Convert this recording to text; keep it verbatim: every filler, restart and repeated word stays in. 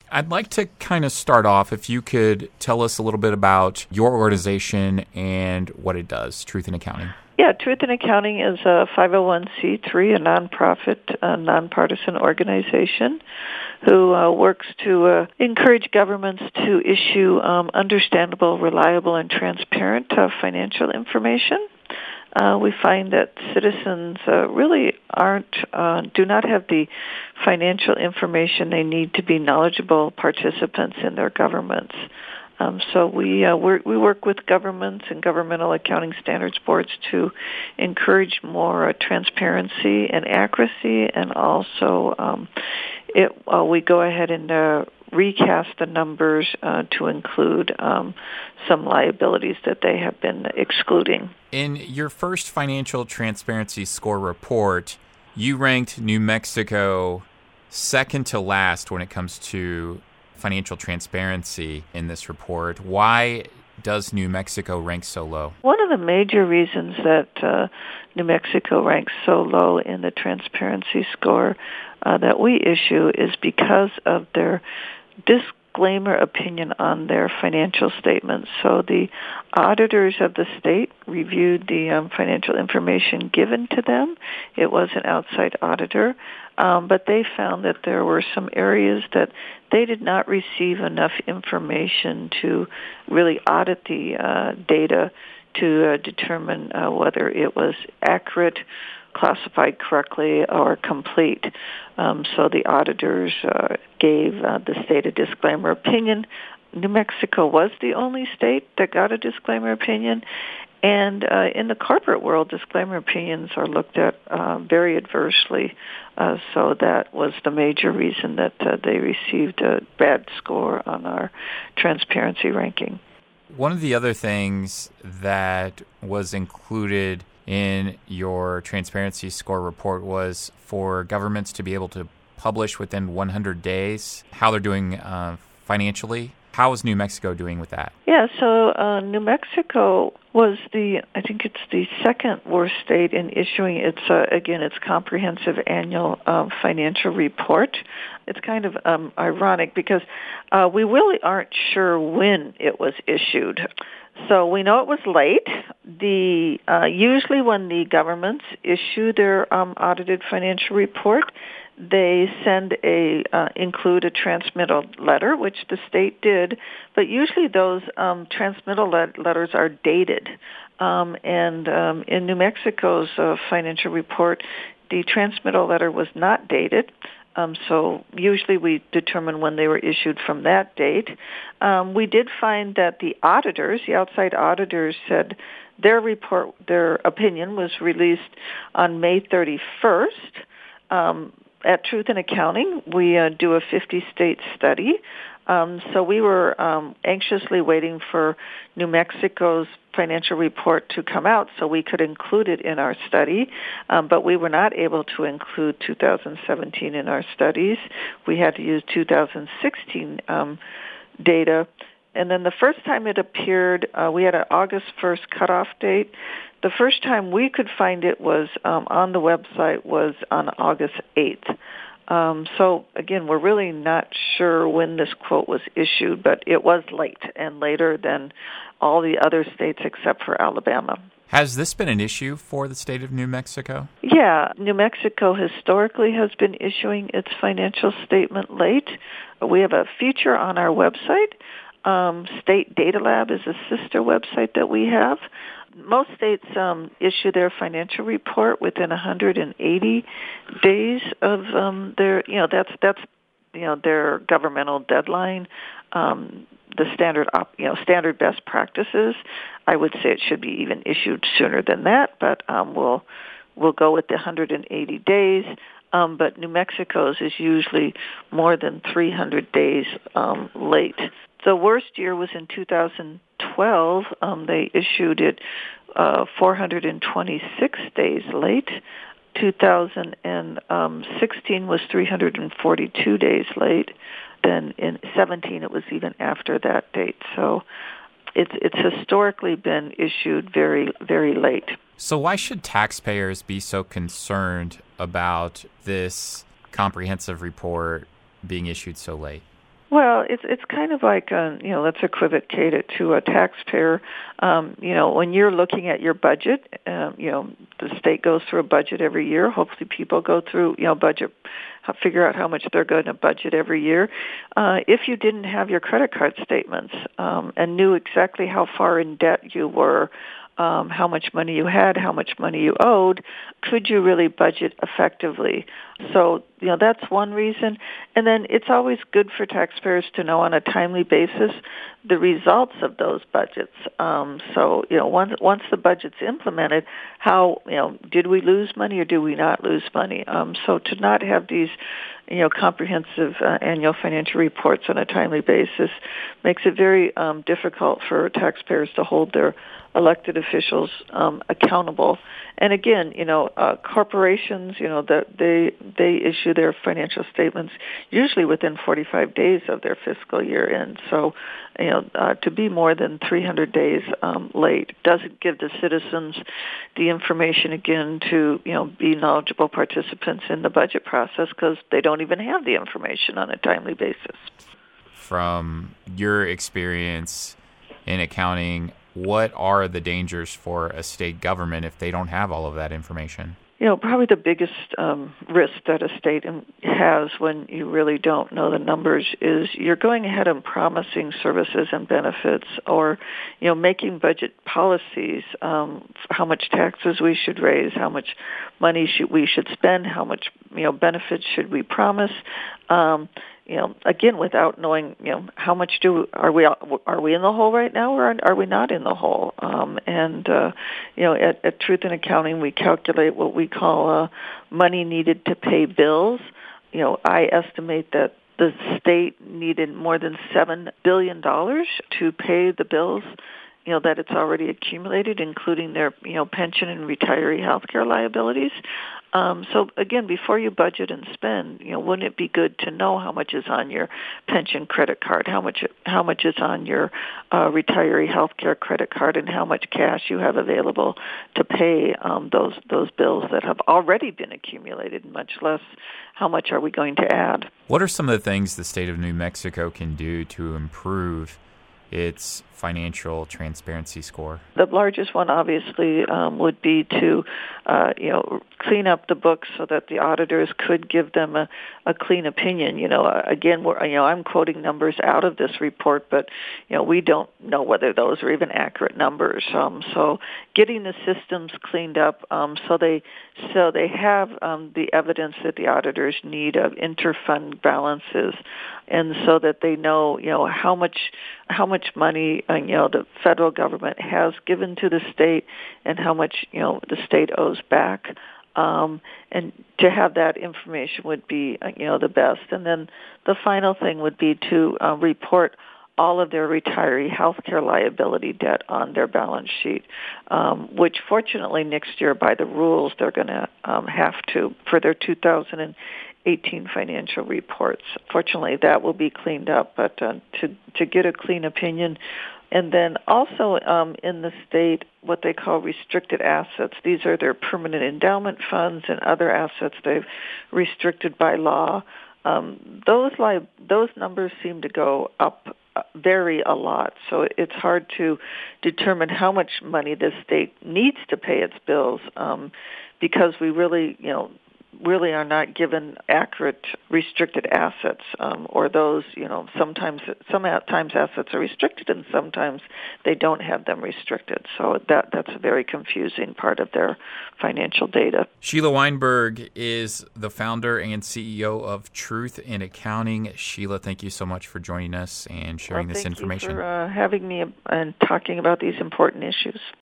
I'd like to kind of start off, if you could tell us a little bit about your organization and what it does, Truth in Accounting. Yeah, Truth in Accounting is a five oh one c three, a nonprofit, a nonpartisan organization who uh, works to uh, encourage governments to issue um, understandable, reliable, and transparent uh, financial information. Uh, we find that citizens uh, really aren't, uh, do not have the financial information they need to be knowledgeable participants in their governments. Um, so we uh, work, we work with governments and governmental accounting standards boards to encourage more uh, transparency and accuracy, and also um, it, uh, we go ahead and uh, recast the numbers uh, to include um, some liabilities that they have been excluding. In your first financial transparency score report, you ranked New Mexico second to last when it comes to financial transparency in this report. Why does New Mexico rank so low? One of the major reasons that uh, New Mexico ranks so low in the transparency score uh, that we issue is because of their disclaimer opinion on their financial statements. So the auditors of the state reviewed the um, financial information given to them. It was an outside auditor, um, but they found that there were some areas that they did not receive enough information to really audit the uh, data to uh, determine uh, whether it was accurate, classified correctly, or complete. Um, so the auditors uh, gave uh, the state a disclaimer opinion. New Mexico was the only state that got a disclaimer opinion. And uh, in the corporate world, disclaimer opinions are looked at uh, very adversely. Uh, so that was the major reason that uh, they received a bad score on our transparency ranking. One of the other things that was included in your transparency score report was for governments to be able to publish within one hundred days how they're doing uh, financially. How is New Mexico doing with that? Yeah, so uh, New Mexico was the, I think it's the second worst state in issuing its, uh, again, its comprehensive annual um, financial report. It's kind of um, ironic because uh, we really aren't sure when it was issued. So we know it was late. The uh, usually when the governments issue their um, audited financial report, they send a uh, include a transmittal letter, which the state did, but usually those um, transmittal le- letters are dated. Um, and um, in New Mexico's uh, financial report, the transmittal letter was not dated. Um, so usually we determine when they were issued from that date. Um, we did find that the auditors, the outside auditors, said their report, their opinion was released on May thirty-first. Um, At Truth in Accounting, we uh, do a fifty-state study. Um, so we were um, anxiously waiting for New Mexico's financial report to come out so we could include it in our study, um, but we were not able to include two thousand seventeen in our studies. We had to use two thousand sixteen um, data. And then the first time it appeared, uh, we had an August first cutoff date. The first time we could find it was um, on the website was on August eighth. Um, so, again, we're really not sure when this quote was issued, but it was late and later than all the other states except for Alabama. Has this been an issue for the state of New Mexico? Yeah, New Mexico historically has been issuing its financial statement late. We have a feature on our website. Um, State Data Lab is a sister website that we have. Most states um, issue their financial report within one hundred eighty days of um, their, you know, that's that's you know their governmental deadline. Um, the standard, op, you know, standard best practices. I would say it should be even issued sooner than that, but um, we'll we'll go with the one hundred eighty days. Um, but New Mexico's is usually more than three hundred days um, late. The worst year was in two thousand twelve. Um, they issued it uh, four hundred twenty-six days late. two thousand sixteen was three hundred forty-two days late. Then in seventeen, it was even after that date. So it's it's historically been issued very, very late. So why should taxpayers be so concerned about this comprehensive report being issued so late? Well, it's it's kind of like a, you know, let's equivocate it to a taxpayer. Um, you know, when you're looking at your budget, um, you know, the state goes through a budget every year. Hopefully, people go through, you know, budget, figure out how much they're going to budget every year. Uh, if you didn't have your credit card statements um, and knew exactly how far in debt you were, um, how much money you had, how much money you owed, could you really budget effectively? So, you know, that's one reason. And then it's always good for taxpayers to know on a timely basis the results of those budgets. Um, so, you know, once once the budget's implemented, how, you know, did we lose money or do we not lose money? Um, so to not have these, you know, comprehensive uh, annual financial reports on a timely basis makes it very um, difficult for taxpayers to hold their elected officials um, accountable. And again, you know, uh, corporations, you know, that they they issue their financial statements usually within forty-five days of their fiscal year end. So, you know, uh, to be more than three hundred days um, late doesn't give the citizens the information again to, you know, be knowledgeable participants in the budget process because they don't even have the information on a timely basis. From your experience in accounting, what are the dangers for a state government if they don't have all of that information? You know, probably the biggest um, risk that a state has when you really don't know the numbers is you're going ahead and promising services and benefits or, you know, making budget policies, um, how much taxes we should raise, how much money should we should spend, how much, you know, benefits should we promise. Um, You know, again, without knowing, you know, how much do are we are we in the hole right now, or are we not in the hole? Um, and uh, you know, at, at Truth in Accounting, we calculate what we call uh, money needed to pay bills. You know, I estimate that the state needed more than seven billion dollars to pay the bills, you know, that it's already accumulated, including their, you know, pension and retiree health care liabilities. Um, so again, before you budget and spend, you know, wouldn't it be good to know how much is on your pension credit card, how much how much is on your uh, retiree health care credit card, and how much cash you have available to pay um, those those bills that have already been accumulated, much less how much are we going to add. What are some of the things the state of New Mexico can do to improve its financial transparency score? The largest one, obviously, um, would be to, uh, you know, clean up the books so that the auditors could give them a, a clean opinion. You know, uh, again, we're, you know, I'm quoting numbers out of this report, but you know, we don't know whether those are even accurate numbers. Um, so, getting the systems cleaned up um, so they so they have um, the evidence that the auditors need of interfund balances, and so that they know, you know, how much how much money uh, you know the federal government has given to the state and how much, you know, the state owes back. Um, and to have that information would be, uh, you know, the best. And then the final thing would be to uh, report all of their retiree health care liability debt on their balance sheet, um, which fortunately next year by the rules they're going to um, have to for their two thousand eighteen financial reports. Fortunately, that will be cleaned up, but uh, to to get a clean opinion. And then also um, in the state, what they call restricted assets. These are their permanent endowment funds and other assets they've restricted by law. Um, those li- those numbers seem to go up, uh, vary a lot. So it's hard to determine how much money the state needs to pay its bills um, because we really, you know, really are not given accurate restricted assets, um, or those, you know, sometimes sometimes assets are restricted and sometimes they don't have them restricted. So that that's a very confusing part of their financial data. Sheila Weinberg is the founder and C E O of Truth in Accounting. Sheila, thank you so much for joining us and sharing well, this information. Thank you for uh, having me and talking about these important issues.